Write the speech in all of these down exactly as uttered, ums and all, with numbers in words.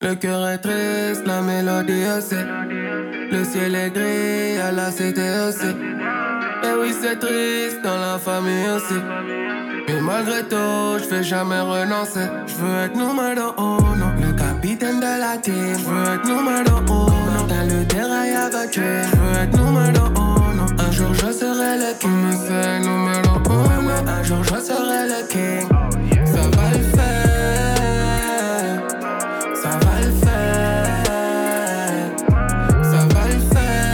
Le cœur est triste, la mélodie aussi. Le ciel est gris, à la cité aussi. Et oui, c'est triste dans la famille aussi. Mais malgré tout, je vais jamais renoncer. Je veux être numéro uno, le capitaine de la team. Je veux être numéro uno, dans le terrain y'a battu. Je veux être numéro uno, un jour je serai le king. Mais c'est numéro uno, un jour je serai le king. Ça va le faire, ça va le faire, ça va le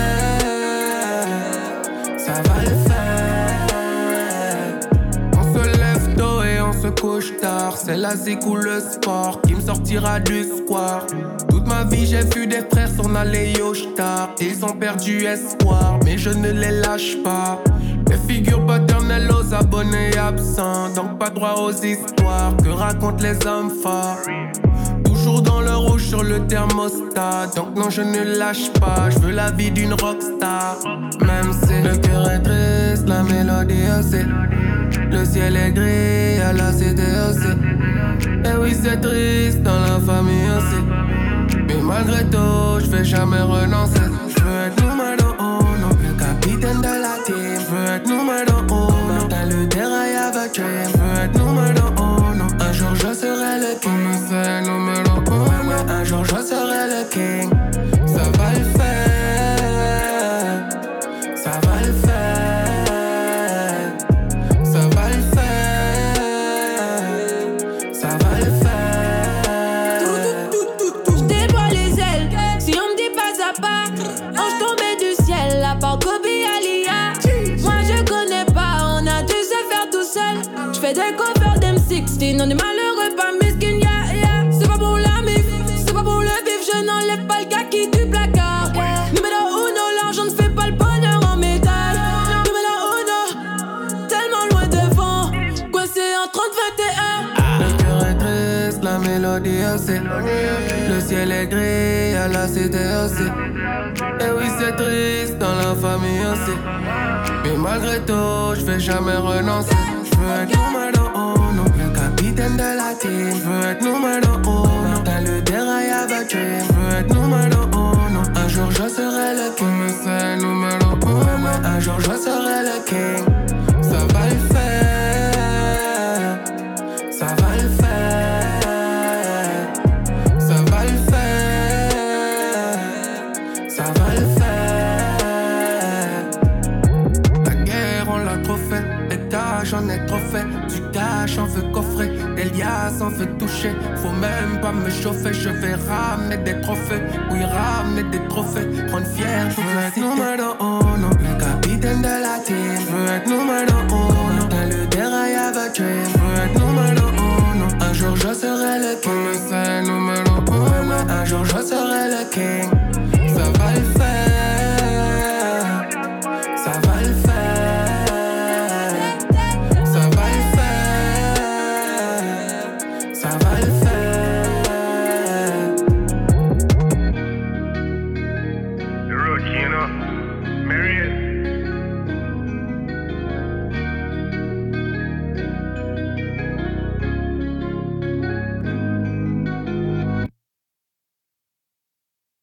faire, ça va le faire. On se lève tôt et on se couche tard. C'est la zik ou le sport qui me sortira du square. Toute ma vie j'ai vu des frères s'en aller au star. Ils ont perdu espoir mais je ne les lâche pas. Les figures paternelles aux abonnés absents. Donc pas droit aux histoires que racontent les hommes forts. Toujours dans le rouge sur le thermostat. Donc non je ne lâche pas. Je veux la vie d'une rockstar. Même si le cœur est triste, la mélodie aussi. Le ciel est gris, à la cité aussi. Et oui c'est triste dans la famille aussi. Mais malgré tout, je vais jamais renoncer. Je veux être numéro uno, le capitaine de la team. Je veux être numéro uno, dans le terrain y'a battu. Je veux être numéro uno, un jour je serai le king. Mais c'est numéro uno, un jour je serai le king. Ça va le faire, ça va le faire, ça va le faire, ça va le faire. J'déploie les ailes, si on me dit pas à pas, ange tombé du ciel, la part Kobe Alia. Moi je connais pas, on a dû se faire tout seul. J'fais des covers d'M seize, on est malheureux, pas miskin, yeah, yeah. C'est pas pour la mif, c'est pas pour le vif, je n'enlève pas le gars qui du placard. Numéro uno, l'argent ne fait pas le bonheur en médaille. Numéro uno, tellement loin devant, coincé en trente vingt et un. Le cœur est triste, la mélodie aussi. Le ciel est gris, à la cité aussi. Et oui c'est triste dans la famille aussi. Mais malgré tout, je vais jamais renoncer. Je veux être numéro uno, le capitaine de la team. Je veux être numéro uno, dans le terrain y'a battu. Je veux être numéro uno, un jour je serai le king. Mais c'est numéro uno, un jour je serai le king. Ça va le faire, ça va le faire, ça va le faire, ça va le faire. La guerre on l'a trop fait, les tâches on est trop fait. Du cash on veut coffrer, des liasses on veut toucher. Faut même pas me chauffer, je vais ramener des trophées. Oui ramener des trophées, rendre fier. Je veux être numéro uno, le capitaine de la team. Je veux être numéro uno, dans le terrain y'a battu.